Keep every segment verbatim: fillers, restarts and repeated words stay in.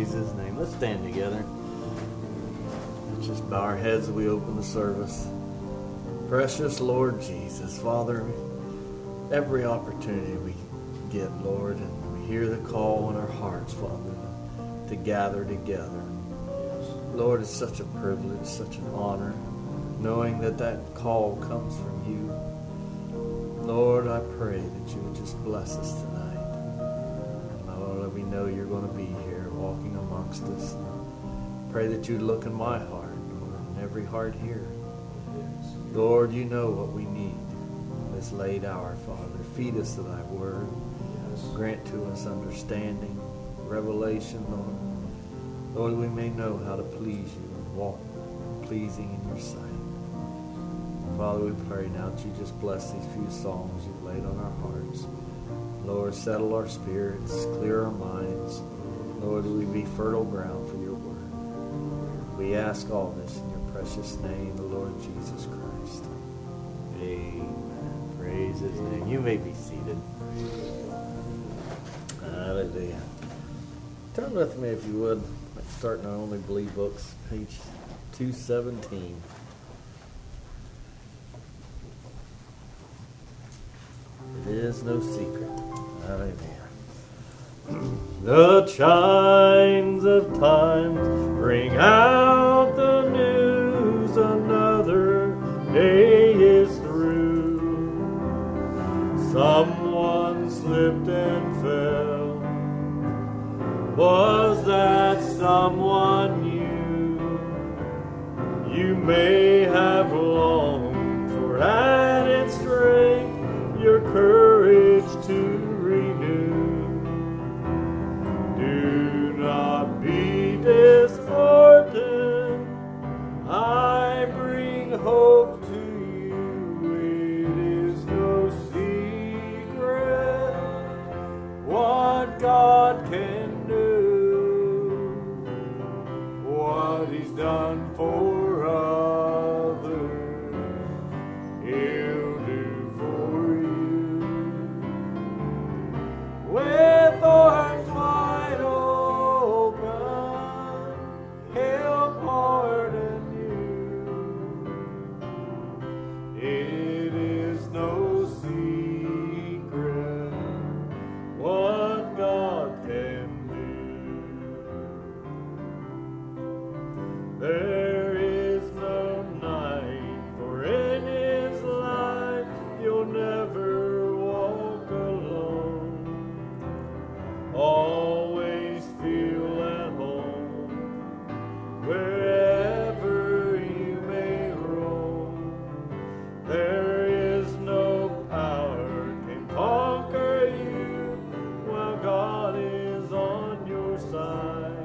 Jesus' name. Let's stand together. Let's just bow our heads as we open the service. Precious Lord Jesus, Father, every opportunity we get, Lord, and we hear the call in our hearts, Father, to gather together. Lord, it's such a privilege, such an honor, knowing that that call comes from you. Lord, I pray that you would just bless us tonight. Lord, we know you're going to be here walking amongst us. Pray that you'd look in my heart, Lord, and every heart here. Lord, you know what we need this late hour, Father. Feed us to thy word. Grant to us understanding, revelation, Lord. Lord, we may know how to please you and walk pleasing in your sight. Father, we pray now that you just bless these few songs you've laid on our hearts. Lord, settle our spirits, clear our minds. Lord, we be fertile ground for your word. We ask all this in your precious name, the Lord Jesus Christ. Amen. Praise his name. You may be seated. Hallelujah. Turn with me, if you would. Let's start in our Only Believe books, page two seventeen. It is no secret. Hallelujah. The chimes of time ring out the news, another day is through. Someone slipped and fell. Was that someone you? You may have longed for added strength, your courage to renew. Do not be disheartened. I bring hope to you. It is no secret what God can do, what he's done for others, he'll do for you. With arms wide open, he'll pardon you. It is no secret what God can do. There is no night, for in his light you'll never walk alone. Always feel at home wherever you may roam. There is no power can conquer you while God is on your side.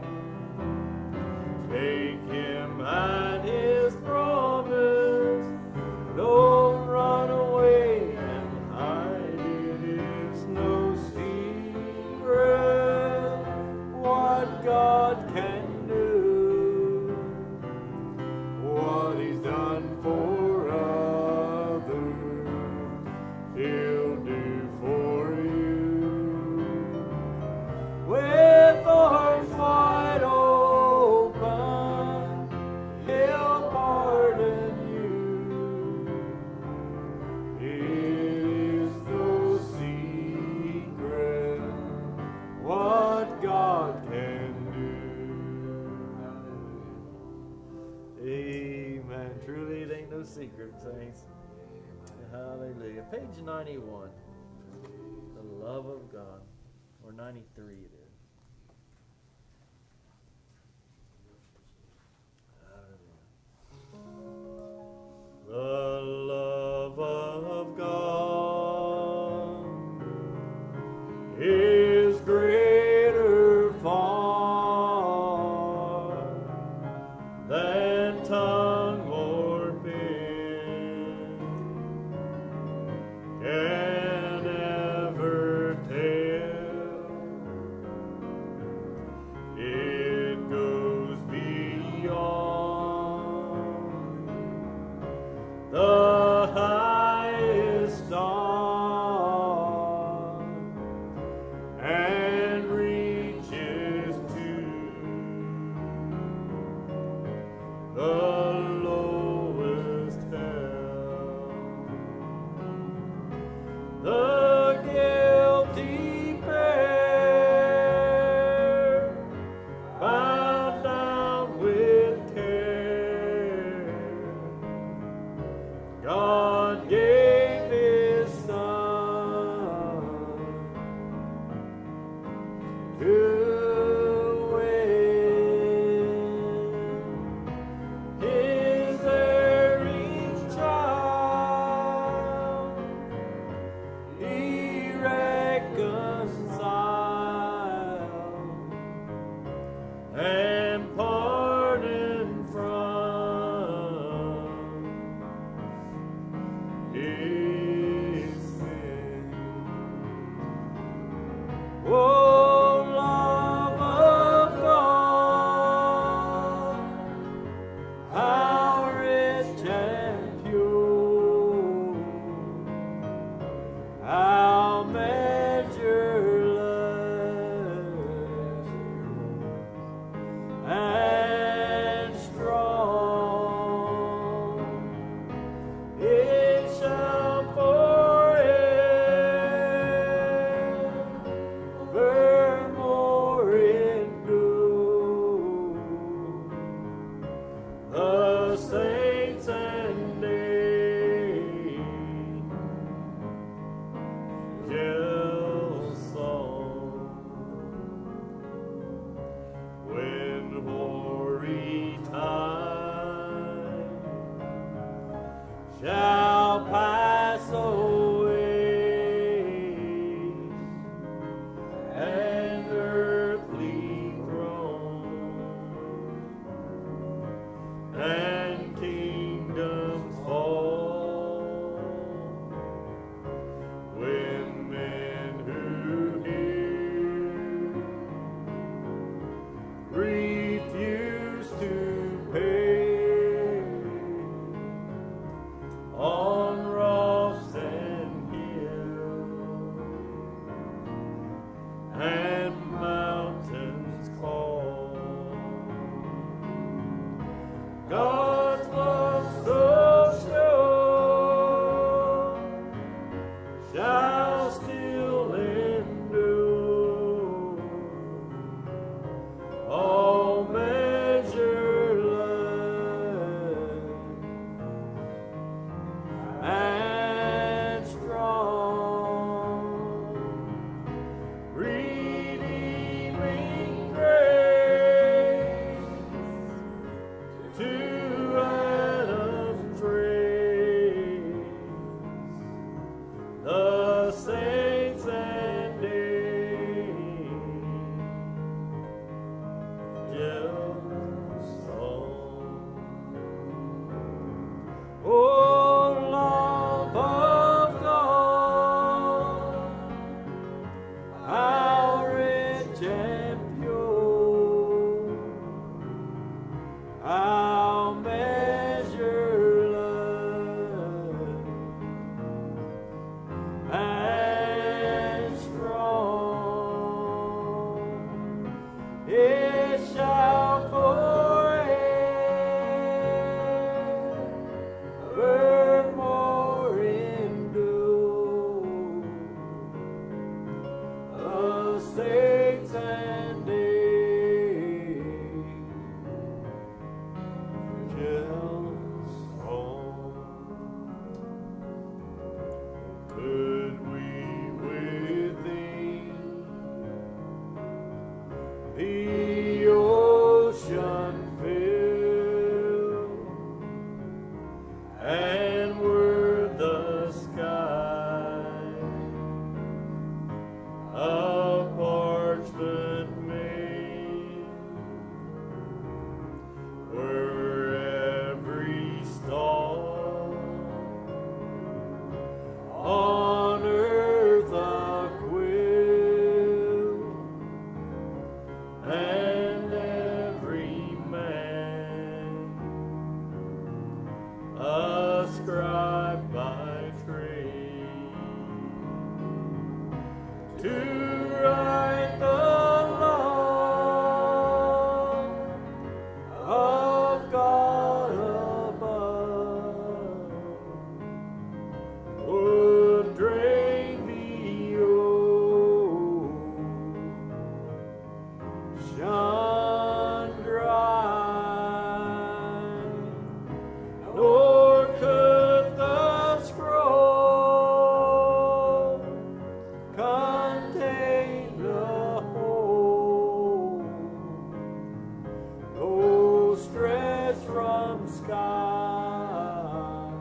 Take him at his promise. Don't run away and hide. It is no secret what God can do, what he's done for others, he'll do for you. With arms wide open, he'll pardon you. It is no secret what God can do. Amen. Truly, it ain't no secret, saints. Hallelujah. Page ninety-one. The love of God. Or ninety-three it is. The love of God is greater far than tongue or pen can ever tell. It goes beyond the highest star and reaches to Oh, love of God, how rich and pure, how measureless and strong, it shall forevermore endure. The saints and angels song, when hoary time shall pass away, and earthly throne and kingdoms fall, when men who hear refuse to pay on rocks and hills and mountains call. God's love so sure shall still endure, all measureless and strong, redeeming grace to Adam's race, the saints and angels song. Oh, love of God, how rich and pure, how measureless and strong, it shall forevermore endure. The saints and angels song. Could we within the ocean fill, and were the sky a parchment made, were every star on earth a quill, and every man a scribe by trade, to write the law of God above, would drain the ocean dry, nor could the scroll contain the whole, no stretch from sky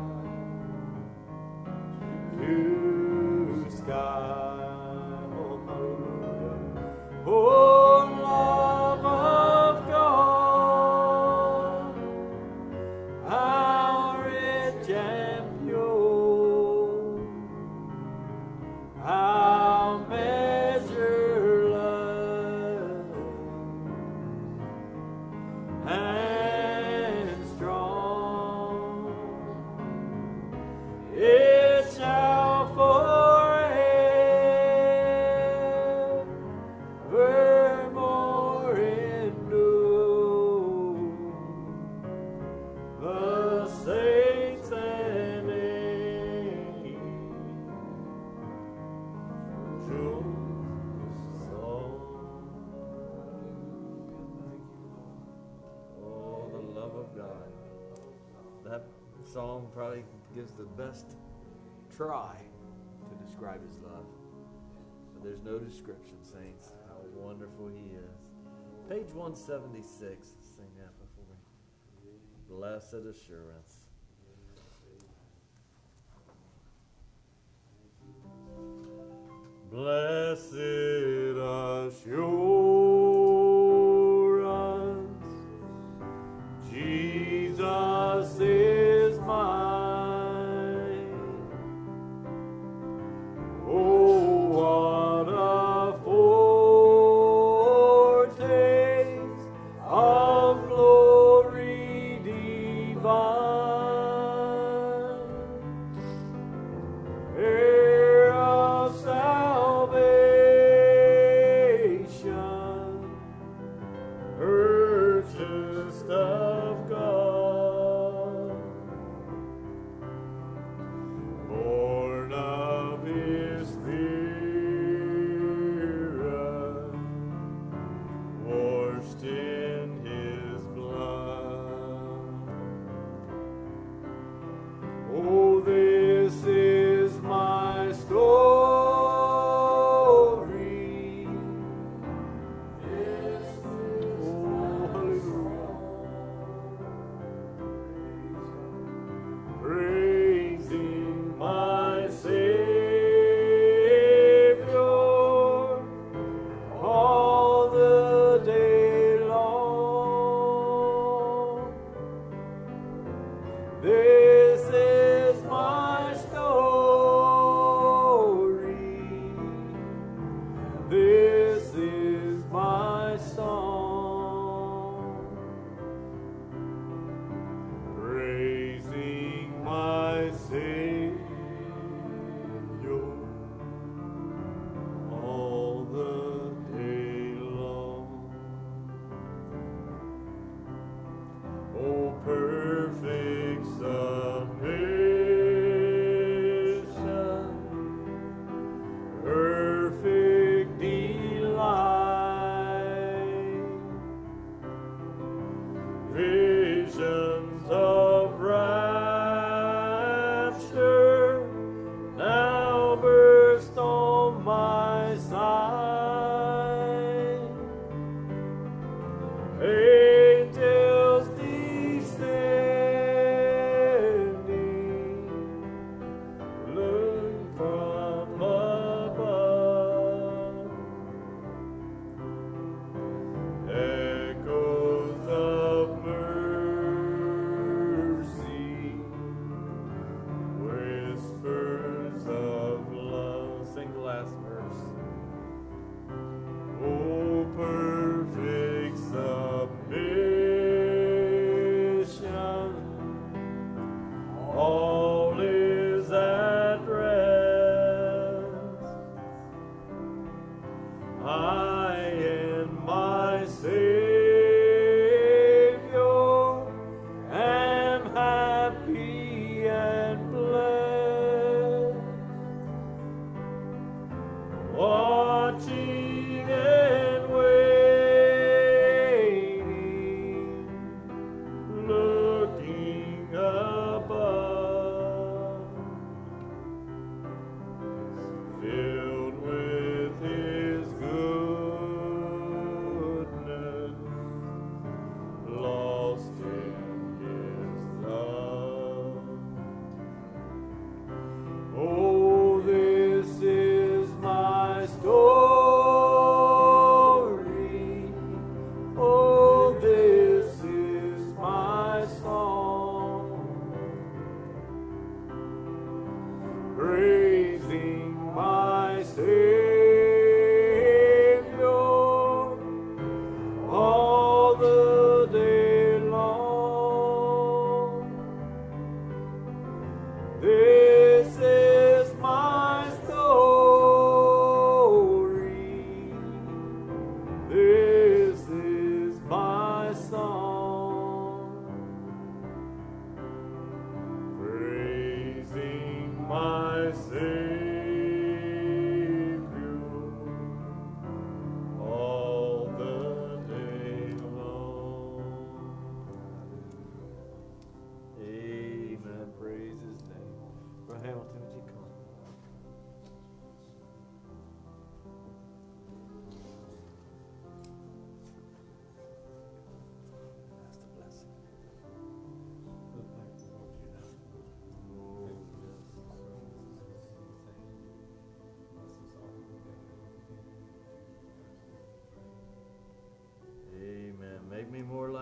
to sky. Oh, hallelujah. Oh, love of God, how rich and pure, how measured your song. Oh, the love of God. That song probably gives the best try to describe his love. But there's no description, saints, how wonderful he is. Page one seventy-six. Sing that before we. Blessed assurance. Blessed assurance, Jesus is mine. Oh, what a foretaste of glory divine. Heir of salvation, purchased of God, born of his Spirit, washed in his blood. Oh, this is my story. This is oh, hallelujah. Praising my Savior all the day long. This is my story. This is my song. Praising my Savior all the day long. Oh, perfect submission, perfect delight, visions of rapture now burst on my sight. Angels descending, look from above. Echoes of mercy, whispers of love. Sing the last verse. Oh, perfect submission, all is at rest. I and my Savior am happy and blessed, watching and waiting, looking above, filled with his goodness, lost in his love. Oh, this is my story.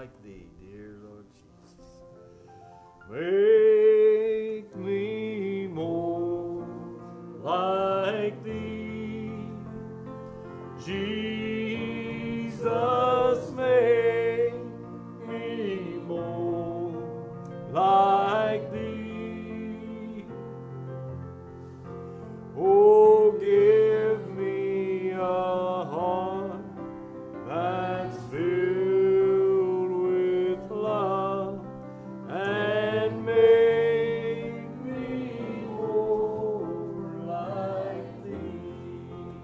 like thee, dear Lord Jesus. Make me more like thee, Jesus, make me more like thee. Oh, give me a heart that's filled with love, and make me more like thee.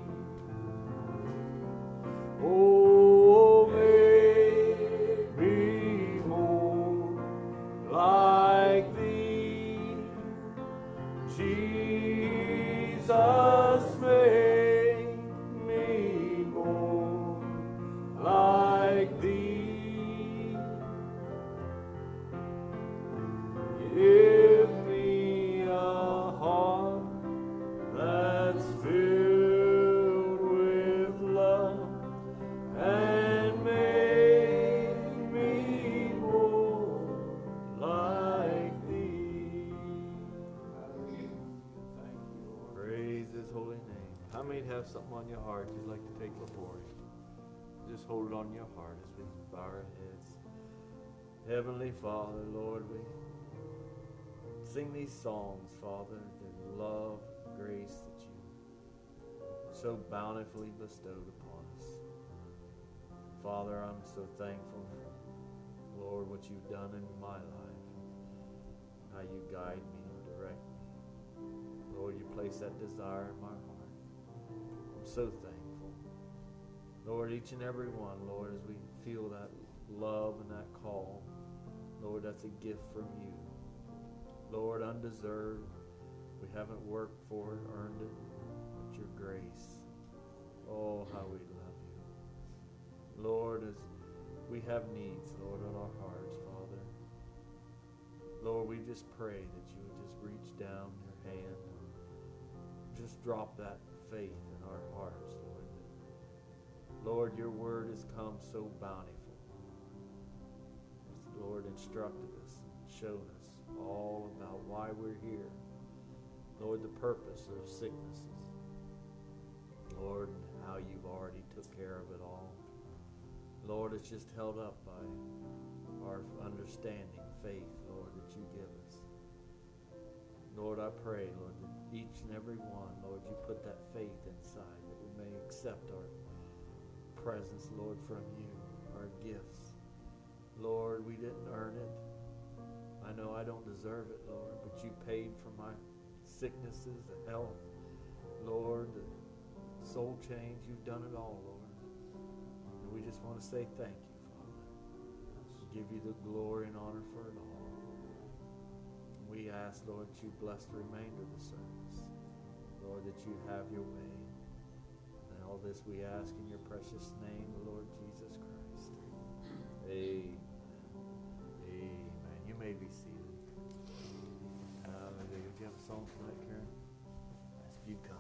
Oh, make me more like thee, Jesus, make me more like thee. Give me a heart that's filled with love, and make me more like thee. Praise His holy name. How many have something on your heart you'd like to take before Him? Just hold it on your heart as we bow our heads. Heavenly Father, Lord, we sing these songs, Father, the love, grace that you so bountifully bestowed upon us. Father, I'm so thankful for, Lord, what you've done in my life, how you guide me and direct me. Lord, you place that desire in my heart. I'm so thankful. Lord, each and every one, Lord, as we feel that love and that call, Lord, that's a gift from you. Lord, undeserved. We haven't worked for it, earned it, but your grace. Oh, how we love you. Lord, as we have needs, Lord, on our hearts, Father. Lord, we just pray that you would just reach down your hand, just drop that faith in our hearts, Lord. Lord, your word has come so bountiful. It's, Lord, instructed us and shown us all about why we're here. Lord, the purpose of sicknesses. Lord, how you've already took care of it all. Lord, it's just held up by our understanding, faith, Lord, that you give us. Lord, I pray, Lord, that each and every one, Lord, you put that faith inside, that we may accept our presence, Lord, from you, our gifts. Lord, we didn't earn it. I know I don't deserve it, Lord, but you paid for my sicknesses, the health, Lord, the soul change. You've done it all, Lord. And we just want to say thank you, Father. Give you the glory and honor for it all. We ask, Lord, that you bless the remainder of the service. Lord, that you have your way. And all this we ask in your precious name, the Lord Jesus Christ. Amen. Amen. You may be seated. Uh, do you have a song tonight, Karen? As you come.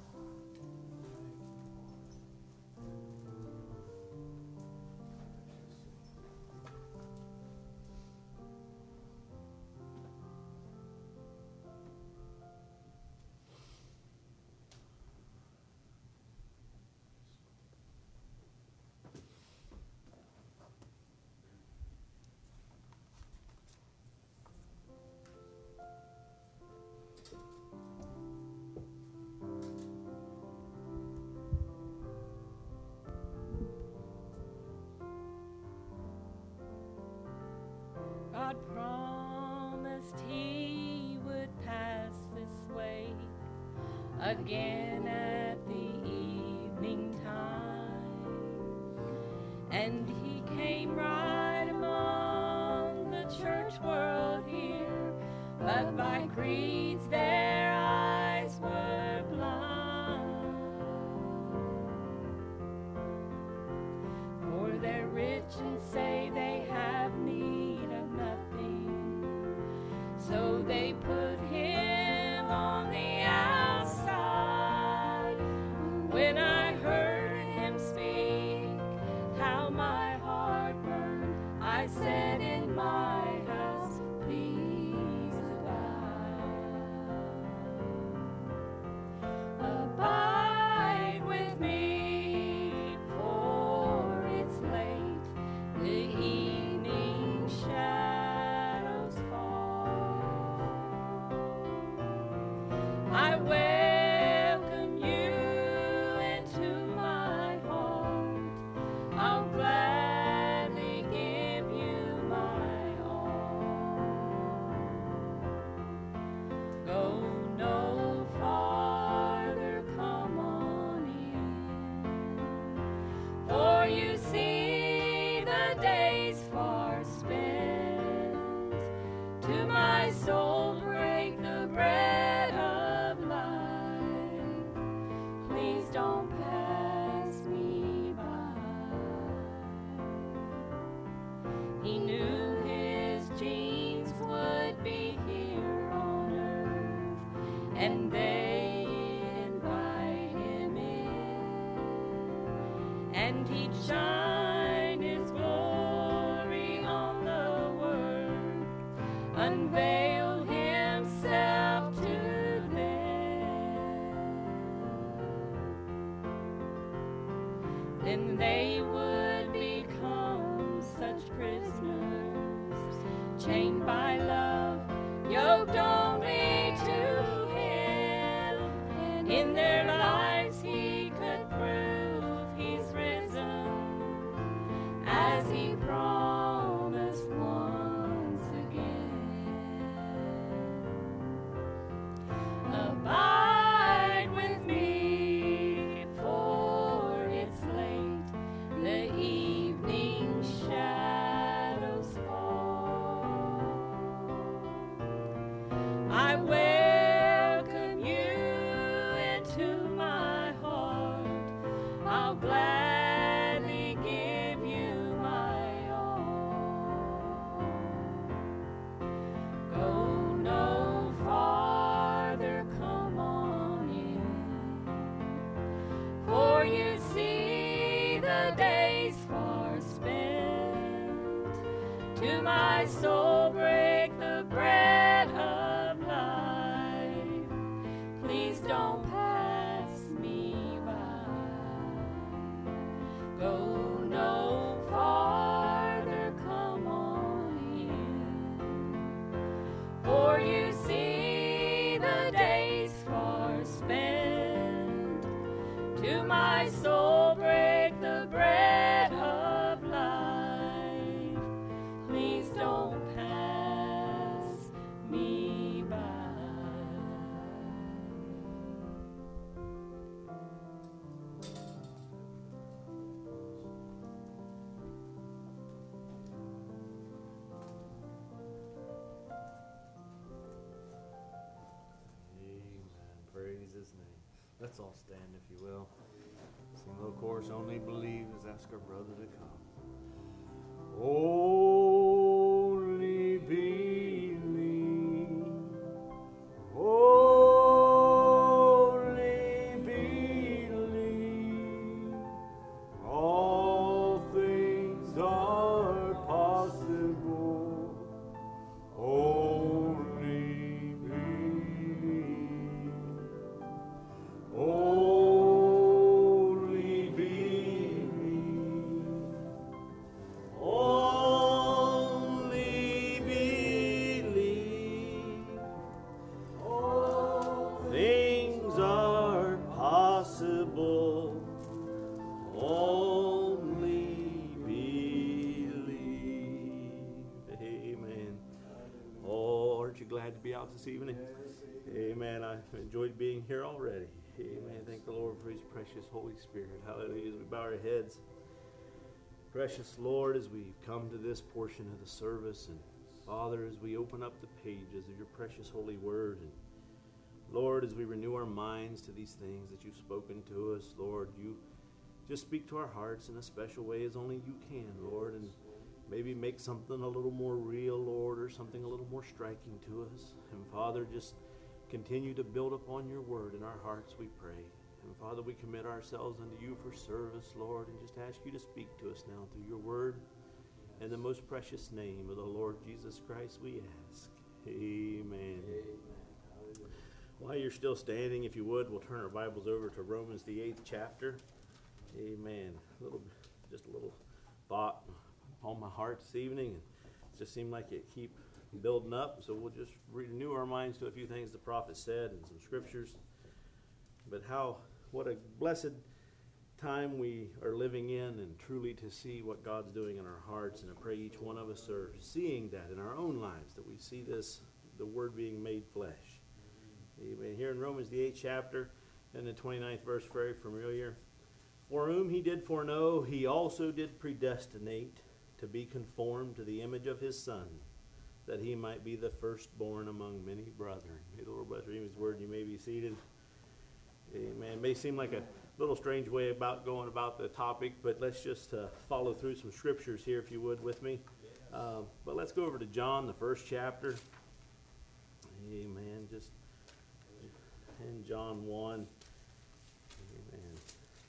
God promised he would pass this way again at the evening time, and he came right among the church world here, but by creeds their eyes were blind, for they're rich and say they have need of nothing, so they put him on the outside. When I heard him speak, how my heart burned, I said, soul break the bread of life, please don't pass me by. He knew his jeans would be here on earth, and they invite him in, and he'd shine his glory on the world, unveil himself to them. Then they would become such prisoners, chained by love, yoked only to him. And in their lives he could prove he's risen, as he promised once again. Abide with me, for it's late, the evening shadows fall. I welcome you into my heart, I'll gladly give you my all. Go no farther, come on in, for you see the days far spent. To my soul break the bread of life, please don't pass me by. Go no farther, come on in, for you see the days far spent. To my soul break the bread of life, please don't pass me by. Amen. Praise his name. Let's all stand, if you will. Sing a little chorus, only believe, as ask our brother to come. Only believe, only believe, all things are possible. Only believe, only believe, only believe, all things are possible. Only believe. Amen. Oh, aren't you glad to be out this evening? Amen. I've enjoyed being here already. Amen. Thank the Lord for his precious Holy Spirit. Hallelujah. As we bow our heads, precious Lord, as we come to this portion of the service, and Father, as we open up the pages of your precious holy word, and Lord, as we renew our minds to these things that you've spoken to us, Lord, you just speak to our hearts in a special way as only you can, Lord, and maybe make something a little more real, Lord, or something a little more striking to us. And Father, just continue to build upon your word in our hearts, we pray. And Father, we commit ourselves unto you for service, Lord, and just ask you to speak to us now through your word. In the most precious name of the Lord Jesus Christ, we ask. Amen. Amen. While you're still standing, if you would, we'll turn our Bibles over to Romans, the eighth chapter. Amen. A little, just a little thought on my heart this evening, and it just seemed like it keep building up. So we'll just renew our minds to a few things the prophet said and some scriptures. But how, what a blessed time we are living in, and truly to see what God's doing in our hearts. And I pray each one of us are seeing that in our own lives, that we see this, the word being made flesh. Amen. Here in Romans, the eighth chapter, and the twenty-ninth verse, very familiar. For whom he did foreknow, he also did predestinate to be conformed to the image of his Son, that he might be the firstborn among many brethren. May the Lord bless you. His word. You may be seated. Amen. It may seem like a little strange way about going about the topic, but let's just uh, follow through some scriptures here, if you would, with me. Uh, but let's go over to John, the first chapter. Amen. Just in John one. Amen.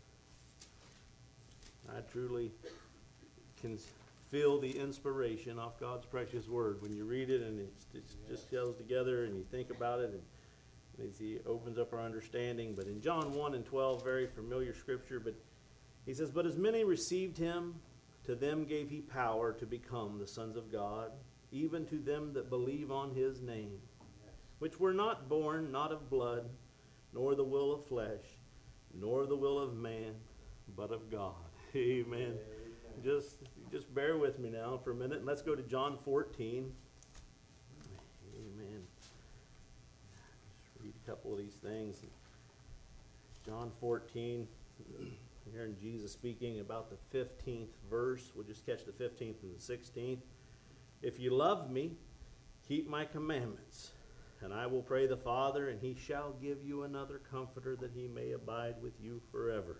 I truly can feel the inspiration off God's precious word when you read it, and it just goes together, and you think about it, and as he opens up our understanding. But in John one and twelve, very familiar scripture, but he says, "But as many received him, to them gave he power to become the sons of God, even to them that believe on his name, which were not born, not of blood, nor the will of flesh, nor the will of man, but of God." Amen. Amen. Just, just bear with me now for a minute, and let's go to John fourteen. Amen. Just read a couple of these things. John fourteen, hearing Jesus speaking about the fifteenth verse. We'll just catch the fifteenth and the sixteenth. "If you love me, keep my commandments. And I will pray the Father, and he shall give you another comforter, that he may abide with you forever."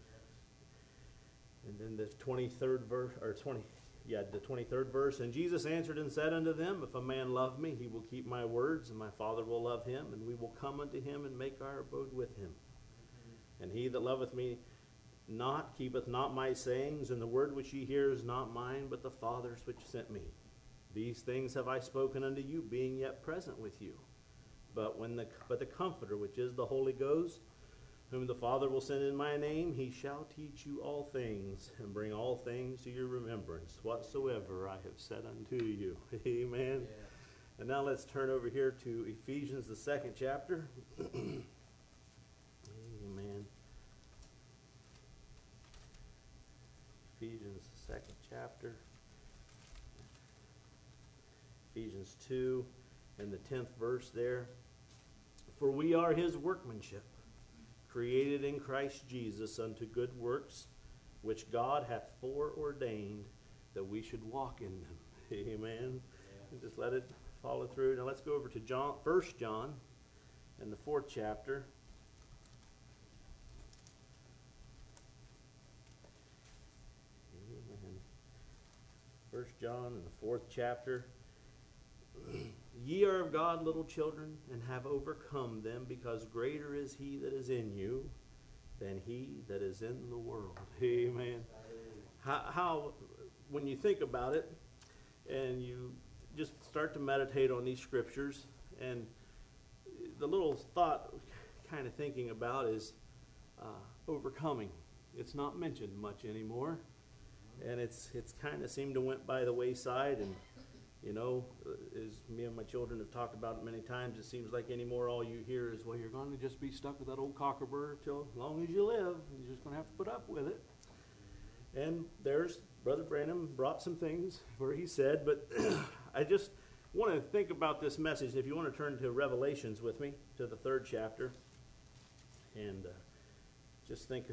And then the twenty-third verse, or twenty, yeah, the twenty-third verse. "And Jesus answered and said unto them, If a man love me, he will keep my words, and my Father will love him, and we will come unto him and make our abode with him. And he that loveth me not keepeth not my sayings, and the word which ye hear is not mine, but the Father's which sent me. These things have I spoken unto you, being yet present with you. But when the but the Comforter, which is the Holy Ghost, whom the Father will send in my name, he shall teach you all things, and bring all things to your remembrance, whatsoever I have said unto you." Amen. Yeah. And now let's turn over here to Ephesians, the second chapter. Amen. Ephesians, the second chapter. Ephesians two and the tenth verse there. "For we are his workmanship, created in Christ Jesus unto good works, which God hath foreordained that we should walk in them." Amen. Yeah. And just let it follow through. Now let's go over to John, First John and the fourth chapter. Amen. First John and the fourth chapter. "Ye are of God, little children, and have overcome them, because greater is he that is in you than he that is in the world." Amen. How, how, when you think about it, and you just start to meditate on these scriptures, and the little thought kind of thinking about is uh, overcoming. It's not mentioned much anymore, and it's it's kind of seemed to went by the wayside. And you know, as me and my children have talked about it many times, it seems like anymore all you hear is, well, you're going to just be stuck with that old cockerburr till as long as you live. You're just going to have to put up with it. And there's Brother Branham brought some things where he said, but I just want to think about this message. If you want to turn to Revelations with me, to the third chapter, and uh, just think,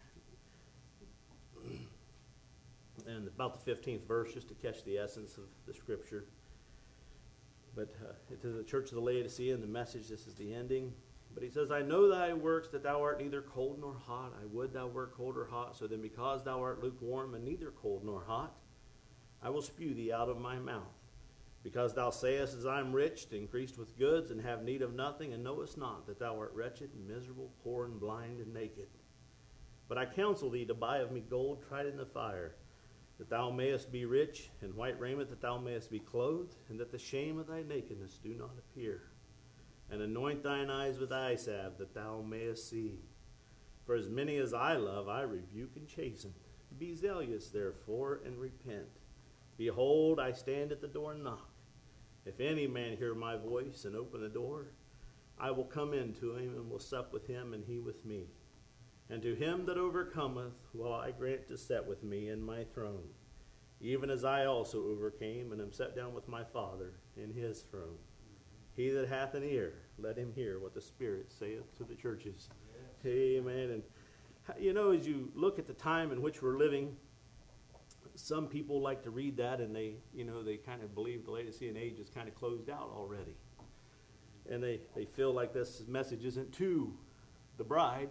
and about the fifteenth verse, just to catch the essence of the scripture. But uh, to the church of the Laodicea, in the message, this is the ending. But he says, "I know thy works, that thou art neither cold nor hot. I would thou wert cold or hot. So then because thou art lukewarm, and neither cold nor hot, I will spew thee out of my mouth. Because thou sayest, as I am rich, increased with goods, and have need of nothing, and knowest not that thou art wretched, and miserable, poor, and blind, and naked. But I counsel thee to buy of me gold tried in the fire, that thou mayest be rich, and white raiment, that thou mayest be clothed, and that the shame of thy nakedness do not appear. And anoint thine eyes with eye salve, that thou mayest see. For as many as I love, I rebuke and chasten. Be zealous, therefore, and repent. Behold, I stand at the door and knock. If any man hear my voice and open the door, I will come in to him, and will sup with him, and he with me. And to him that overcometh will I grant to sit with me in my throne, even as I also overcame, and am set down with my Father in his throne. He that hath an ear, let him hear what the Spirit saith to the churches." Yes. Amen. And you know, as you look at the time in which we're living, some people like to read that and they, you know, they kind of believe the Laodicean age is kind of closed out already. And they, they feel like this message isn't to the bride,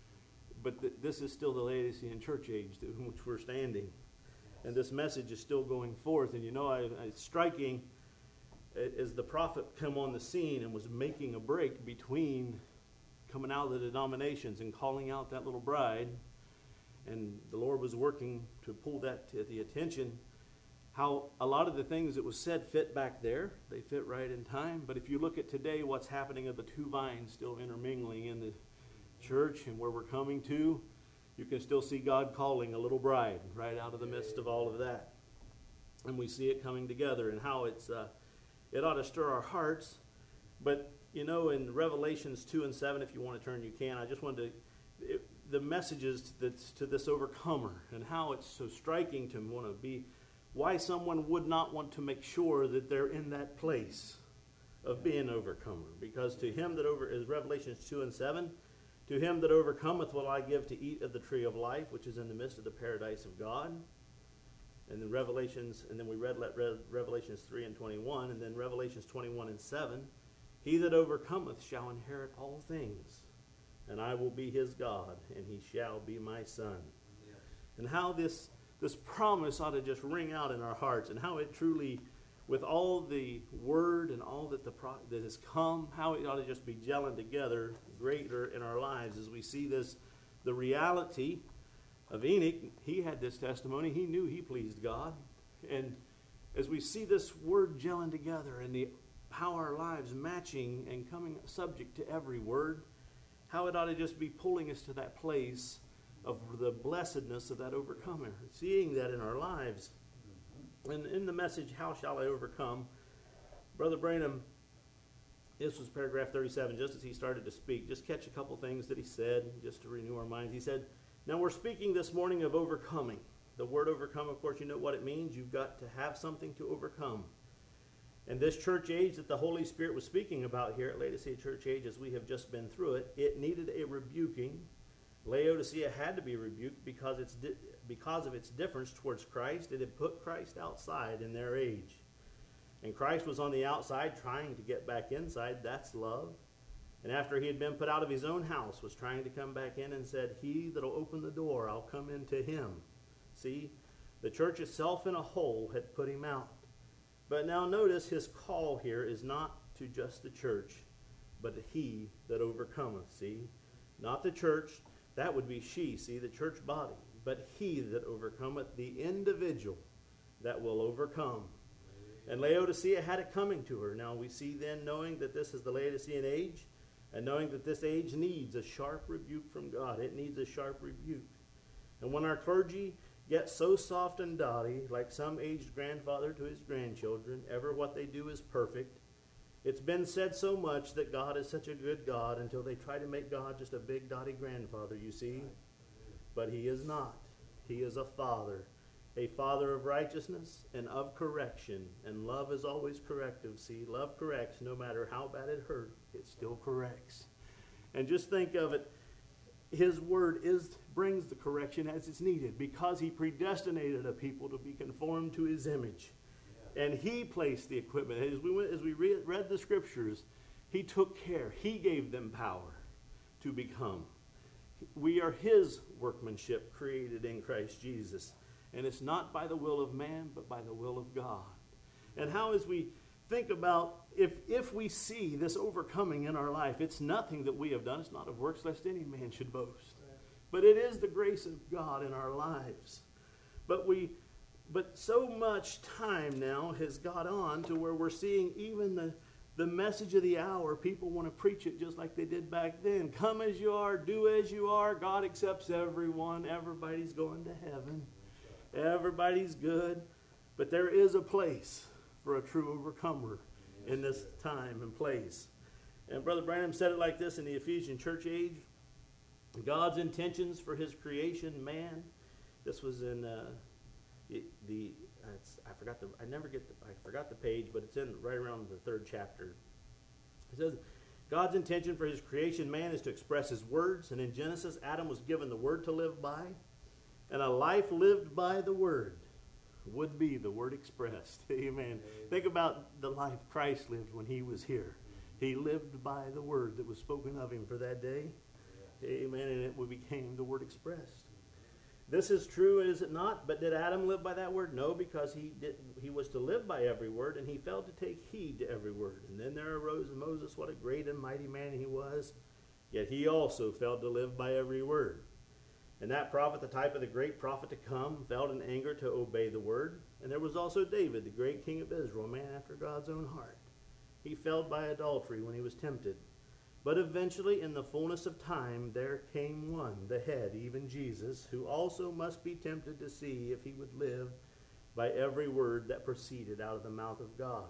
but th- this is still the Laodicean church age in which we're standing. And this message is still going forth. And you know, I, I, it's striking as the prophet come on the scene and was making a break between coming out of the denominations and calling out that little bride. And the Lord was working to pull that to the attention. How a lot of the things that was said fit back there. They fit right in time. But if you look at today, what's happening of the two vines still intermingling in the church and where we're coming to, you can still see God calling a little bride right out of the midst of all of that. And we see it coming together and how it's uh, it ought to stir our hearts. But, you know, in Revelations two and seven, if you want to turn, you can. I just wanted to, it, the messages that's to this overcomer and how it's so striking to want to be, why someone would not want to make sure that they're in that place of being an overcomer. Because to him that over, is Revelations two and seven, to him that overcometh will I give to eat of the tree of life, which is in the midst of the paradise of God. And then Revelations, and then we read, read Revelations three and twenty-one, and then Revelations twenty-one and seven, he that overcometh shall inherit all things, and I will be his God, and he shall be my son. Yes. And how this this promise ought to just ring out in our hearts, and how it truly, with all the word and all that the pro- that has come, how it ought to just be gelling together greater in our lives as we see this, the reality of Enoch. He had this testimony. He knew he pleased God. And as we see this word gelling together and the how our lives matching and coming subject to every word, how it ought to just be pulling us to that place of the blessedness of that overcomer, seeing that in our lives. And in the message, How Shall I Overcome? Brother Branham, this was paragraph thirty-seven, just as he started to speak. Just catch a couple things that he said, just to renew our minds. He said, now we're speaking this morning of overcoming. The word overcome, of course, you know what it means. You've got to have something to overcome. And this church age that the Holy Spirit was speaking about here at Laodicea Church Age, as we have just been through it, it needed a rebuking. Laodicea had to be rebuked because it's di- because of its difference towards Christ. It had put Christ outside in their age. And Christ was on the outside trying to get back inside. That's love. And after he had been put out of his own house, was trying to come back in and said, he that'll open the door, I'll come into him. See, the church itself in a whole had put him out. But now notice his call here is not to just the church, but he that overcometh. See, not the church. That would be she, see, the church body. But he that overcometh, the individual that will overcome. And Laodicea had it coming to her. Now we see then, knowing that this is the Laodicean age, and knowing that this age needs a sharp rebuke from God. It needs a sharp rebuke. And when our clergy get so soft and dotty, like some aged grandfather to his grandchildren, ever what they do is perfect. It's been said so much that God is such a good God until they try to make God just a big dotty grandfather, you see. But he is not. He is a father. A father of righteousness and of correction. And love is always corrective. See, love corrects no matter how bad it hurt. It still corrects. And just think of it. His word is brings the correction as it's needed because he predestinated a people to be conformed to his image. Yeah. And he placed the equipment. As we went, as we read, read the scriptures, he took care. He gave them power to become. We are his workmanship created in Christ Jesus. And it's not by the will of man, but by the will of God. And how as we think about, if if we see this overcoming in our life, it's nothing that we have done. It's not of works, lest any man should boast. But it is the grace of God in our lives. But we, but so much time now has got on to where we're seeing even the, the message of the hour. People want to preach it just like they did back then. Come as you are, do as you are. God accepts everyone. Everybody's going to heaven. Everybody's good. But there is a place for a true overcomer in this time and place. And Brother Branham said it like this in the Ephesian church age. God's intentions for his creation, man. This was in uh, the, the it's, I forgot the I never get the, I forgot the page, but it's in right around the third chapter. It says, God's intention for his creation, man, is to express his words. And in Genesis, Adam was given the word to live by, and a life lived by the word. would be the word expressed. Amen. Amen. Think about the life Christ lived when he was here. He lived by the word that was spoken of him for that day. Yes. Amen. And it became the word expressed. This is true, is it not? But did Adam live by that word? No, because he did. He was to live by every word, and he failed to take heed to every word. And then there arose Moses, what a great and mighty man he was. Yet he also failed to live by every word. And that prophet, the type of the great prophet to come, felt in anger to obey the word. And there was also David, the great king of Israel, a man after God's own heart. He fell by adultery when he was tempted. But eventually, in the fullness of time, there came one, the head, even Jesus, who also must be tempted to see if he would live by every word that proceeded out of the mouth of God.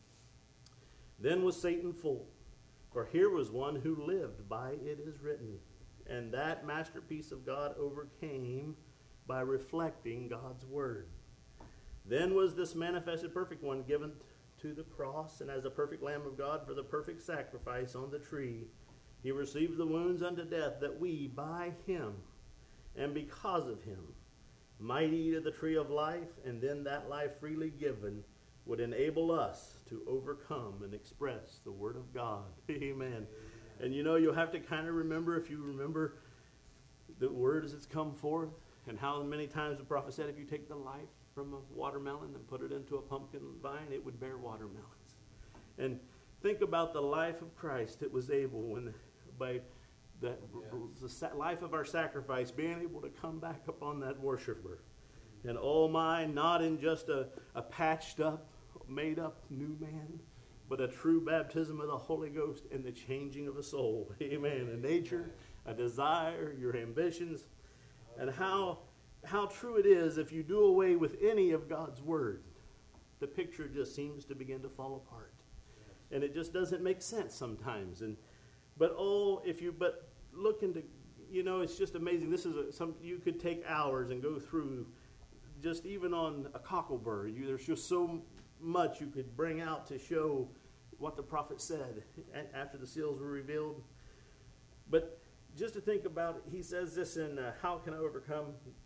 Then was Satan full, for here was one who lived by it is written. And that masterpiece of God overcame by reflecting God's word. Then was this manifested perfect one given to the cross, and as a perfect Lamb of God for the perfect sacrifice on the tree, he received the wounds unto death, that we by him and because of him might eat of the tree of life, and then that life freely given would enable us to overcome and express the word of God. Amen. Amen. And you know, you'll have to kind of remember, if you remember the words that's come forth, and how many times the prophet said, if you take the life from a watermelon and put it into a pumpkin vine, it would bear watermelons. And think about the life of Christ that was able, when by the, yes. the life of our sacrifice, being able to come back upon that worshiper. And oh my, not in just a, a patched up, made up new man, but a true baptism of the Holy Ghost and the changing of a soul. Amen. A nature, a desire, your ambitions, and how how true it is, if you do away with any of God's word, the picture just seems to begin to fall apart. And it just doesn't make sense sometimes. And but oh, if you but look into, you know, it's just amazing. This is a, some you could take hours and go through, just even on a cockleburr. You, there's just so much you could bring out to show what the prophet said after the seals were revealed. But just to think about it, he says this in uh, How Can I Overcome?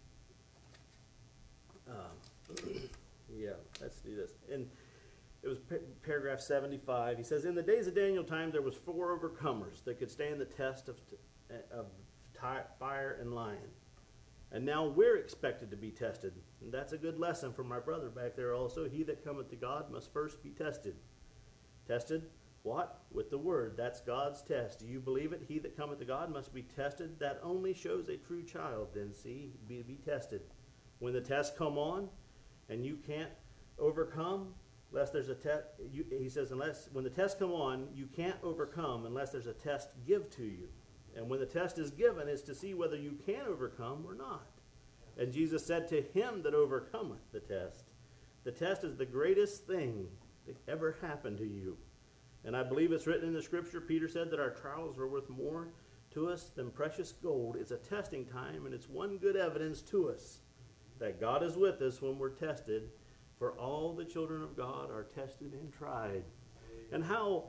Um, yeah, let's do this. And it was pa- paragraph seventy-five. He says, in the days of Daniel time, there was four overcomers that could stand the test of, t- of t- fire and lion. And now we're expected to be tested. And that's a good lesson for my brother back there also. He that cometh to God must first be tested. Tested, what? With the word. That's God's test. Do you believe it? He that cometh to God must be tested. That only shows a true child, then, see, be, be tested. When the tests come on and you can't overcome, unless there's a test, he says, unless, when the tests come on, you can't overcome unless there's a test give to you. And when the test is given, is to see whether you can overcome or not. And Jesus said, to him that overcometh the test. The test is the greatest thing that ever happened to you. And I believe it's written in the scripture, Peter said that our trials are worth more to us than precious gold. It's a testing time, and it's one good evidence to us that God is with us when we're tested. For all the children of God are tested and tried. And how,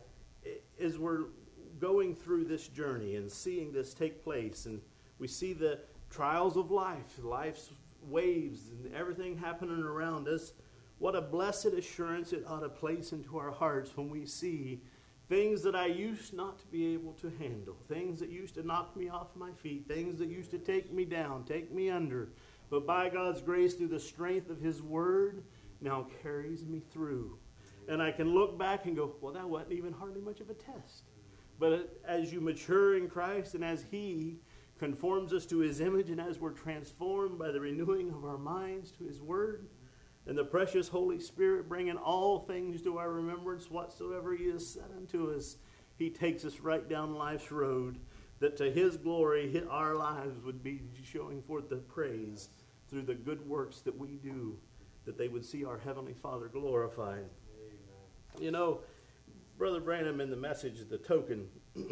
as we're going through this journey and seeing this take place, and we see the trials of life, life's waves, and everything happening around us, what a blessed assurance it ought to place into our hearts when we see things that I used not to be able to handle, things that used to knock me off my feet, things that used to take me down, take me under. But by God's grace, through the strength of his word, now carries me through. And I can look back and go, well, that wasn't even hardly much of a test. But as you mature in Christ, and as he conforms us to his image, and as we're transformed by the renewing of our minds to his word, and the precious Holy Spirit bringing all things to our remembrance whatsoever he has said unto us, he takes us right down life's road, that to his glory our lives would be showing forth the praise through the good works that we do, that they would see our Heavenly Father glorified. Amen. You know, Brother Branham in the message, the token,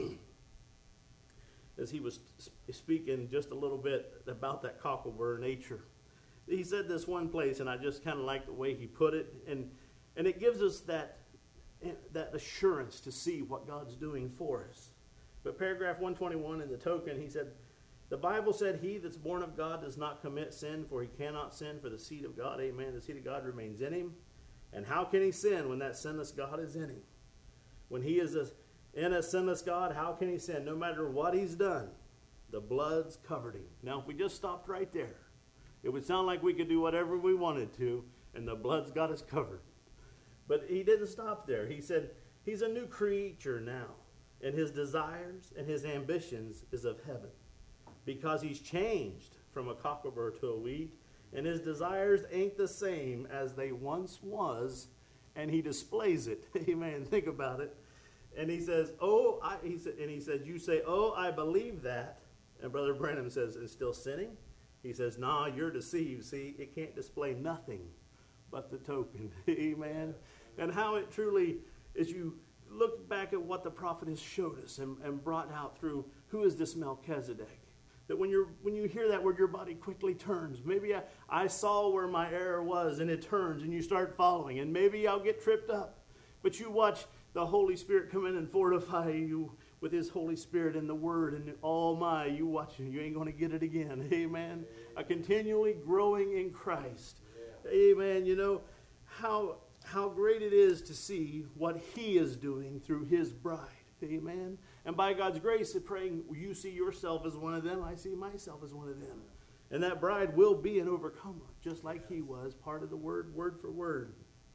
as he was speaking just a little bit about that cockleburr nature, he said this one place, and I just kind of like the way he put it, and and it gives us that that assurance to see what God's doing for us. But paragraph one twenty-one in the token, he said, The Bible said, he that's born of God does not commit sin, for he cannot sin, for the seed of God, amen, the seed of God remains in him. And how can he sin when that sinless God is in him? When he is a, in a sinless God, how can he sin? No matter what he's done, the blood's covered him. Now, if we just stopped right there, it would sound like we could do whatever we wanted to, and the blood's got us covered. But he didn't stop there. He said he's a new creature now, and his desires and his ambitions is of heaven, because he's changed from a cocklebur to a wheat, and his desires ain't the same as they once was, and he displays it. Amen. Think about it. And he says, oh, I, he said, and he says, you say, oh, I believe that. And Brother Branham says, and still sinning? He says, nah, you're deceived. See, it can't display nothing but the token. Amen. And how it truly, as you look back at what the prophet has showed us and, and brought out through, who is this Melchizedek? That when you're when you hear that word, your body quickly turns. Maybe I, I saw where my error was, and it turns, and you start following. And maybe I'll get tripped up. But you watch the Holy Spirit come in and fortify you with his Holy Spirit and the Word. And oh my, you watch it. You ain't going to get it again. Amen. A continually growing in Christ. Amen. You know, how, how great it is to see what he is doing through his bride. Amen. And by God's grace, praying you see yourself as one of them, I see myself as one of them. And that bride will be an overcomer, just like he was, part of the word, word for word.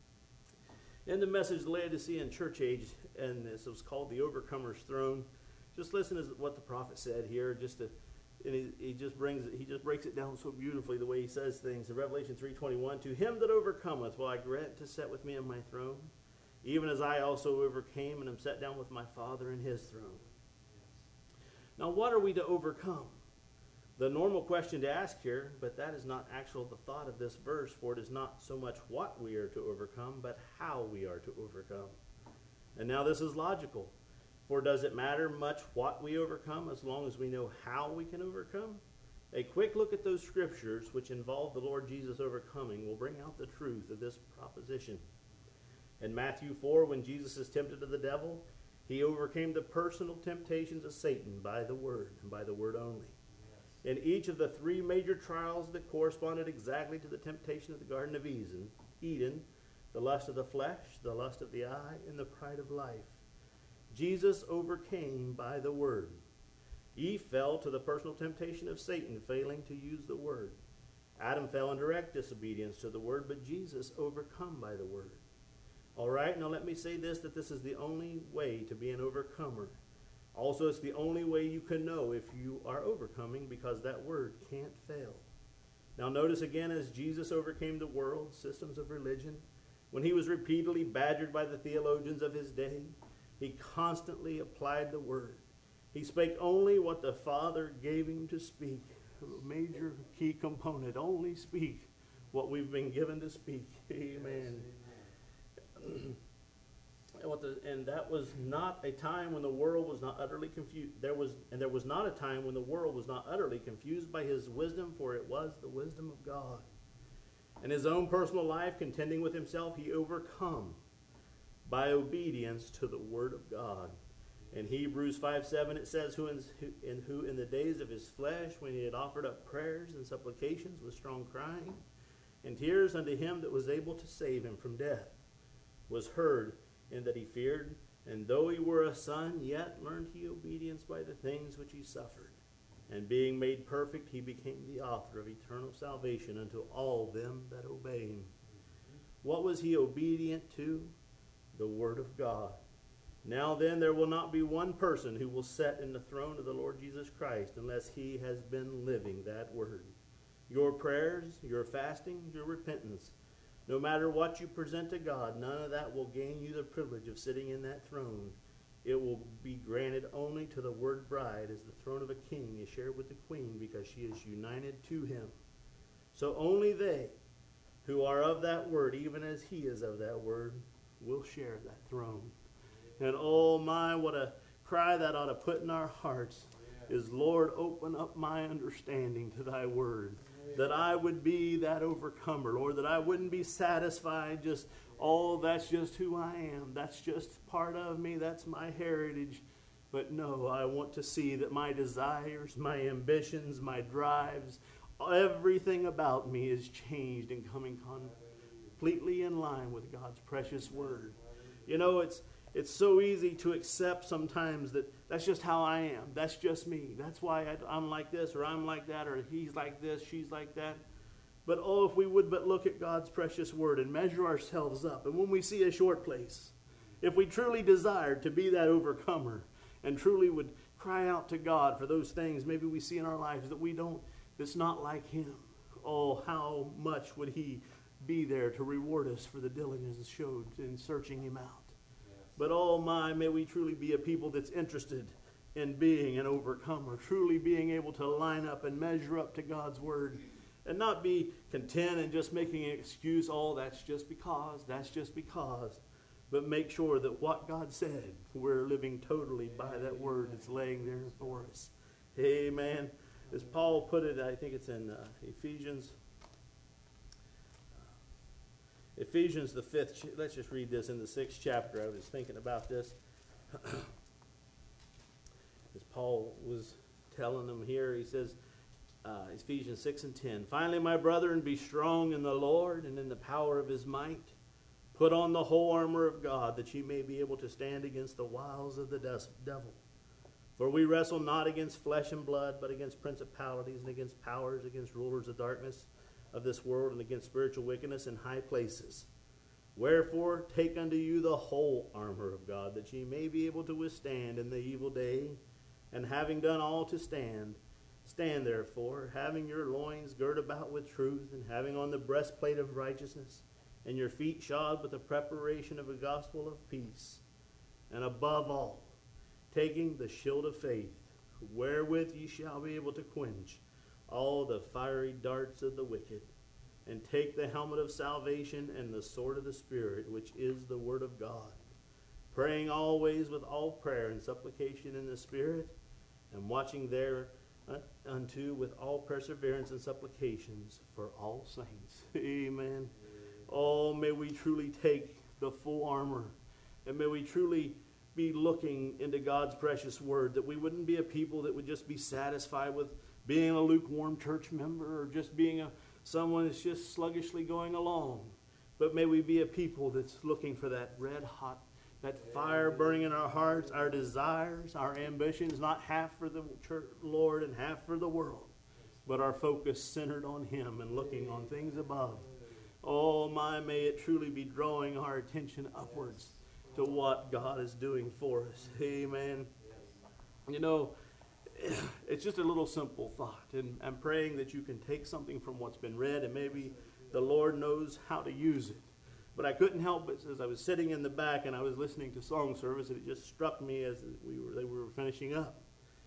In the message, the Laodicean church age, and this was called the Overcomer's Throne. Just listen to what the prophet said here. Just to, and he, he just brings it, he just breaks it down so beautifully the way he says things. In Revelation three twenty-one, to him that overcometh will I grant to sit with me on my throne, even as I also overcame and am set down with my Father in his throne. Yes. Now, what are we to overcome? The normal question to ask here, but that is not actual the thought of this verse, for it is not so much what we are to overcome, but how we are to overcome. And now this is logical. For does it matter much what we overcome as long as we know how we can overcome? A quick look at those scriptures which involve the Lord Jesus overcoming will bring out the truth of this proposition. In Matthew four, when Jesus is tempted of the devil, he overcame the personal temptations of Satan by the word, and by the word only. Yes. In each of the three major trials that corresponded exactly to the temptation of the Garden of Eden, Eden, the lust of the flesh, the lust of the eye, and the pride of life, Jesus overcame by the word. Eve fell to the personal temptation of Satan, failing to use the word. Adam fell in direct disobedience to the word, but Jesus overcome by the word. All right, now let me say this, that this is the only way to be an overcomer. Also, it's the only way you can know if you are overcoming, because that word can't fail. Now notice again, as Jesus overcame the world, systems of religion, when he was repeatedly badgered by the theologians of his day, he constantly applied the word. He spake only what the Father gave him to speak. A major key component, only speak what we've been given to speak. Amen. Yes, and, what the, and that was not a time when the world was not utterly confused. There was, and there was not a time when the world was not utterly confused by his wisdom, for it was the wisdom of God. In his own personal life, contending with himself, he overcome by obedience to the word of God. In Hebrews five seven, it says, who in, in who in the days of his flesh, when he had offered up prayers and supplications with strong crying and tears unto him that was able to save him from death, was heard in that he feared, and though he were a son, yet learned he obedience by the things which he suffered. And being made perfect, he became the author of eternal salvation unto all them that obey him. What was he obedient to? The word of God. Now then, there will not be one person who will sit in the throne of the Lord Jesus Christ unless he has been living that word. Your prayers, your fasting, your repentance, no matter what you present to God, none of that will gain you the privilege of sitting in that throne. It will be granted only to the word bride, as the throne of a king is shared with the queen, because she is united to him. So only they who are of that word, even as he is of that word, will share that throne. And oh my, what a cry that ought to put in our hearts is, Lord, open up my understanding to thy word, that I would be that overcomer, Lord, that I wouldn't be satisfied just, oh, that's just who I am. That's just part of me. That's my heritage. But no, I want to see that my desires, my ambitions, my drives, everything about me is changed and coming completely in line with God's precious word. You know, it's it's so easy to accept sometimes that that's just how I am. That's just me. That's why I, I'm like this, or I'm like that, or he's like this, she's like that. But oh, if we would but look at God's precious word and measure ourselves up. And when we see a short place, if we truly desired to be that overcomer and truly would cry out to God for those things maybe we see in our lives that we don't, that's not like him, oh, how much would he be there to reward us for the diligence showed in searching him out. Yes. But oh my, may we truly be a people that's interested in being an overcomer, truly being able to line up and measure up to God's word and not be content and just making an excuse, oh, that's just because, that's just because. But make sure that what God said, we're living totally by that word that's laying there for us. Amen. As Paul put it, I think it's in uh, Ephesians. Uh, Ephesians, the fifth. Let's just read this in the sixth chapter. I was thinking about this. As Paul was telling them here, he says, uh, Ephesians six and ten. Finally, my brethren, be strong in the Lord and in the power of his might. Put on the whole armor of God, that ye may be able to stand against the wiles of the devil. For we wrestle not against flesh and blood, but against principalities and against powers, against rulers of darkness of this world, and against spiritual wickedness in high places. Wherefore, take unto you the whole armor of God, that ye may be able to withstand in the evil day. And having done all to stand, stand therefore, having your loins girt about with truth, and having on the breastplate of righteousness, and your feet shod with the preparation of the gospel of peace. And above all, taking the shield of faith, wherewith ye shall be able to quench all the fiery darts of the wicked. And take the helmet of salvation and the sword of the Spirit, which is the word of God. Praying always with all prayer and supplication in the Spirit, and watching thereunto with all perseverance and supplications for all saints. Amen. Oh, may we truly take the full armor, and may we truly be looking into God's precious word, that we wouldn't be a people that would just be satisfied with being a lukewarm church member or just being a someone that's just sluggishly going along. But may we be a people that's looking for that red hot, that fire burning in our hearts, our desires, our ambitions, not half for the church, Lord and half for the world, but our focus centered on him and looking on things above. Oh my, may it truly be drawing our attention upwards to what God is doing for us. Amen. You know, it's just a little simple thought. And I'm praying that you can take something from what's been read, and maybe the Lord knows how to use it. But I couldn't help it as I was sitting in the back and I was listening to song service, and it just struck me as we were, they were finishing up.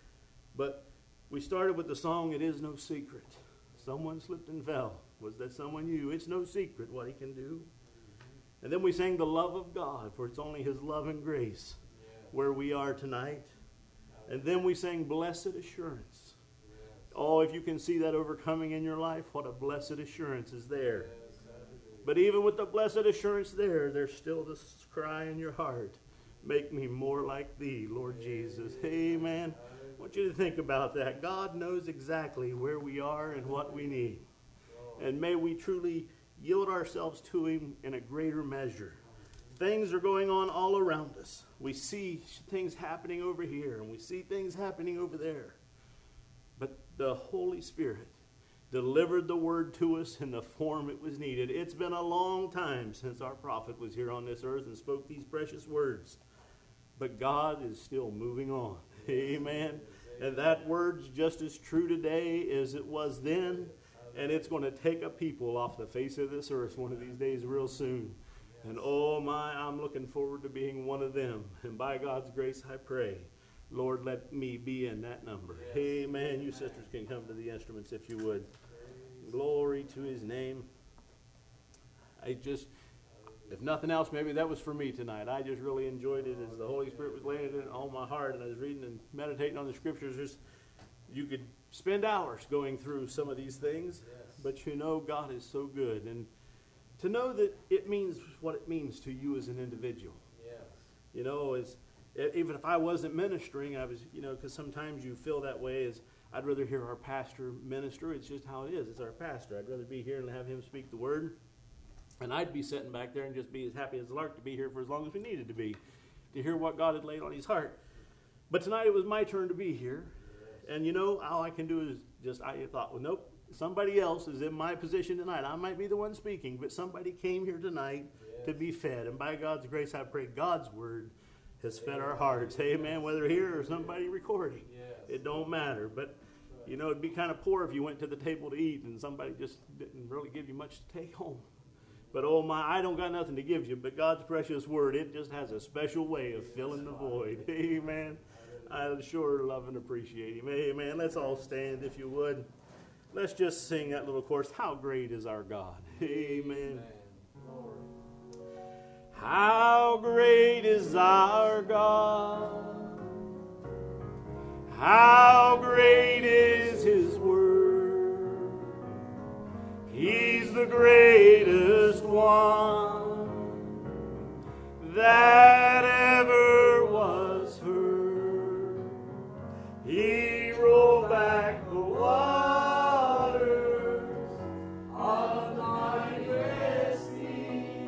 But we started with the song, "It Is No Secret." Someone slipped and fell. Was that someone you? It's no secret what he can do. And then we sang the love of God, for it's only his love and grace where we are tonight. And then we sang blessed assurance. Oh, if you can see that overcoming in your life, what a blessed assurance is there. But even with the blessed assurance there, there's still this cry in your heart. Make me more like thee, Lord Jesus. Amen. I want you to think about that. God knows exactly where we are and what we need. And may we truly yield ourselves to him in a greater measure. Things are going on all around us. We see things happening over here, and we see things happening over there. But the Holy Spirit delivered the word to us in the form it was needed. It's been a long time since our prophet was here on this earth and spoke these precious words. But God is still moving on. Amen. And that word's just as true today as it was then. And it's going to take a people off the face of this earth one of these days real soon. And oh my, I'm looking forward to being one of them. And by God's grace, I pray, Lord, let me be in that number. Yes. Amen. You sisters can come to the instruments if you would. Praise Glory to his name. I just, if nothing else, maybe that was for me tonight. I just really enjoyed it as the Holy Spirit was laying it on my heart, and I was reading and meditating on the scriptures. Just, you could spend hours going through some of these things, yes. But you know God is so good. And to know that it means what it means to you as an individual. Yes. You know, as e- even if I wasn't ministering, I was, you know, because sometimes you feel that way. As I'd rather hear our pastor minister. It's just how it is. It's our pastor. I'd rather be here and have him speak the word. And I'd be sitting back there and just be as happy as a lark to be here for as long as we needed to be, to hear what God had laid on his heart. But tonight it was my turn to be here. And you know, all I can do is just, I thought, well, nope, somebody else is in my position tonight. I might be the one speaking, but somebody came here tonight yes. to be fed. And by God's grace, I pray God's word has fed our hearts. Amen. Whether here or somebody recording, yes. it don't matter. But, you know, it'd be kind of poor if you went to the table to eat and somebody just didn't really give you much to take home. But oh my, I don't got nothing to give you, but God's precious word, it just has a special way of filling the void. Amen. I sure love and appreciate him. Amen. Let's all stand, if you would. Let's just sing that little chorus. How great is our God. Amen. How great is our God. How great is his word. He's the greatest one that ever was heard. He rolled back the waters of the mighty Red Sea,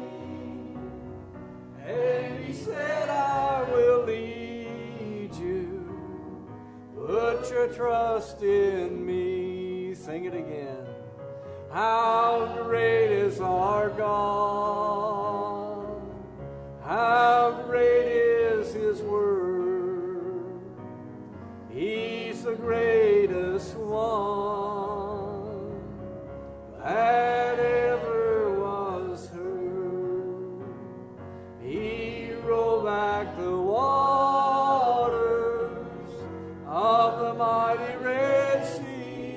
and he said, I will lead you. Put your trust in me. Sing it again. How great is our God. How great is his word. He's the greatest one that ever was heard. He rolled back the waters of the mighty Red Sea,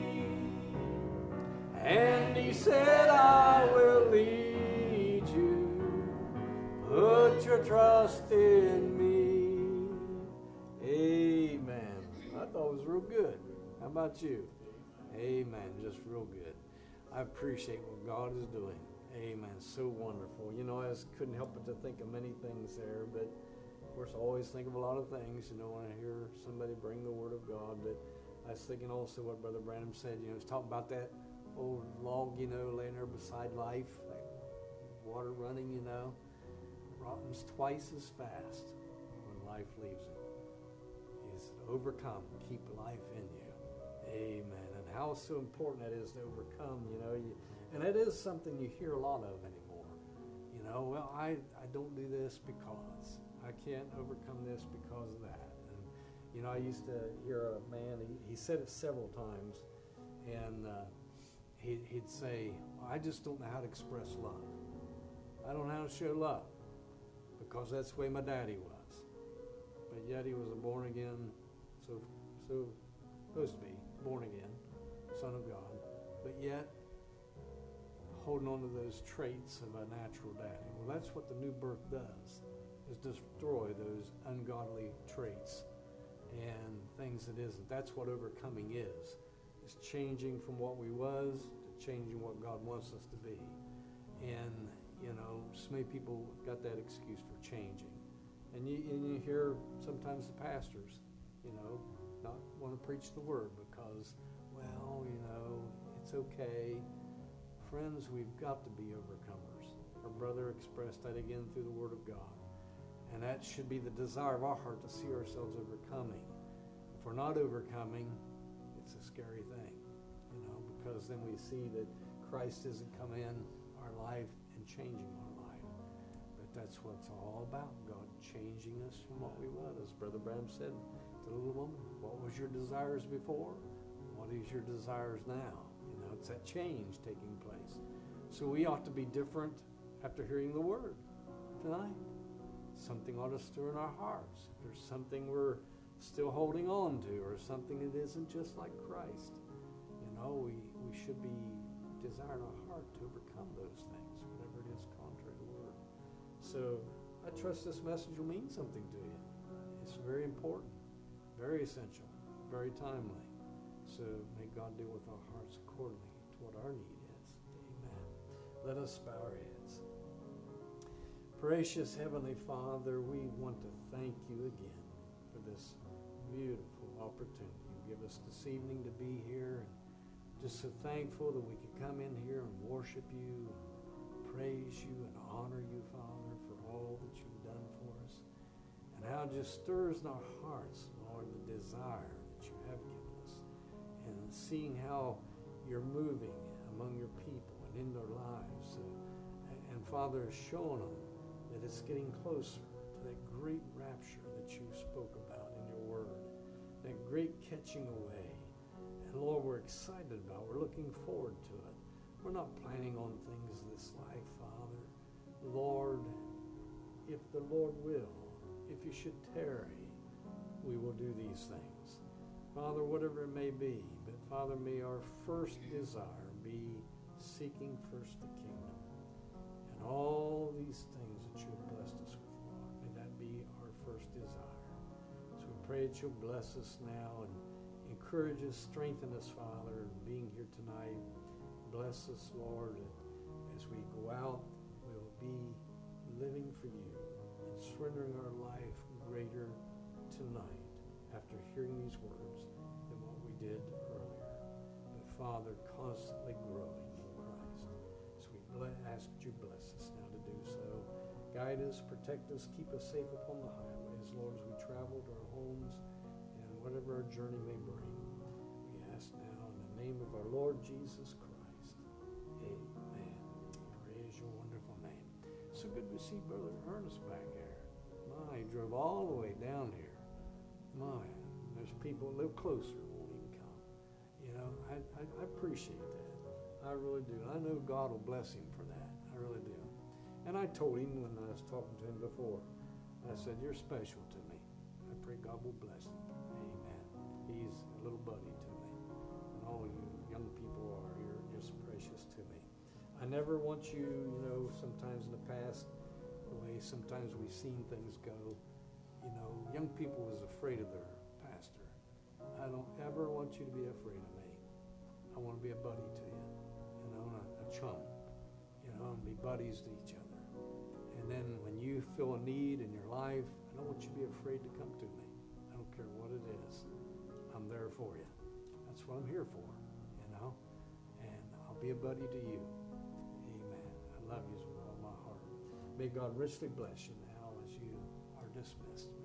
and he said, I will lead you. Put your trust in me. Amen. I thought it was real good. How about you? Amen. Just real good. I appreciate what God is doing. Amen. So wonderful. You know, I just couldn't help but to think of many things there, but of course I always think of a lot of things, you know, when I hear somebody bring the word of God. But I was thinking also what Brother Branham said, you know, he's talking about that old log, you know, laying there beside life, like water running, you know, rottens twice as fast when life leaves it. He's overcome, keep life in you. Amen. And how so important that is to overcome, you know, you, and it is something you hear a lot of anymore. You know, well, I, I don't do this because I can't overcome this because of that. And, you know, I used to hear a man, he, he said it several times, and uh, he, he'd say, I just don't know how to express love. I don't know how to show love because that's the way my daddy was. But yet he was a born again, so, so supposed to be born again, son of God, but yet holding on to those traits of a natural daddy. Well, that's what the new birth does, is destroy those ungodly traits and things that isn't. That's what overcoming is. It's changing from what we was to changing what God wants us to be. And, you know, so many people got that excuse for changing. And you, and you hear sometimes the pastors, you know, not want to preach the word because, well, you know, it's okay. Friends, we've got to be overcomers. Our brother expressed that again through the word of God. And that should be the desire of our heart, to see ourselves overcoming. If we're not overcoming, it's a scary thing, you know, because then we see that Christ isn't come in our life and changing our life. But that's what it's all about, God changing us from what we were. As Brother Branham said to the little woman, what was your desires before? What is your desires now? You know, it's that change taking place. So we ought to be different after hearing the word tonight. Something ought to stir in our hearts. If there's something we're still holding on to, or something that isn't just like Christ, you know, we, we should be desiring our heart to overcome those things, whatever it is contrary to the word. So I trust this message will mean something to you. It's very important, very essential, very timely. So may God deal with our hearts accordingly to what our need is. Amen. Let us bow our heads. Gracious Heavenly Father, we want to thank you again for this beautiful opportunity you give us this evening to be here, and just so thankful that we could come in here and worship you, praise you, and honor you, Father, for all that you've done for us, and how it just stirs in our hearts, Lord, the desire that you have given us, and seeing how you're moving among your people and in their lives, uh, and, and Father, showing them that it's getting closer to that great rapture that you spoke about in your word, that great catching away. And Lord, we're excited about it. We're looking forward to it. We're not planning on things this life, Father. Lord, if the Lord will, if you should tarry, we will do these things. Father, whatever it may be, but Father, may our first desire be seeking first the kingdom. And all these things that you have blessed us with, Lord, may that be our first desire. So we pray that you'll bless us now and encourage us, strengthen us, Father, in being here tonight. Bless us, Lord, and as we go out, we will be living for you and surrendering our life greater tonight after hearing these words than what we did earlier. But Father, constantly growing in Christ. So we ask that you bless us now to do so. Guide us, protect us, keep us safe upon the highways, Lord, as we travel to our homes and whatever our journey may bring. We ask now in the name of our Lord Jesus Christ. Amen. Praise your wonderful name. So good to see Brother Ernest back there. My, he drove all the way down here. My, there's people a little closer won't even come. You know, I, I, I appreciate that. I really do. I know God will bless him for that. I really do. And I told him when I was talking to him before, I said, you're special to me. I pray God will bless him. Amen. He's a little buddy to me. And all you young people are, you're just precious to me. I never want you, you know, sometimes in the past, the way sometimes we've seen things go, you know, young people was afraid of their pastor. I don't ever want you to be afraid of me. I want to be a buddy to you, you know, a, a chum, you know, and be buddies to each other. And then when you feel a need in your life, I don't want you to be afraid to come to me. I don't care what it is. I'm there for you. That's what I'm here for, you know, and I'll be a buddy to you. Amen. I love you with all my heart. May God richly bless you now as you are dismissed.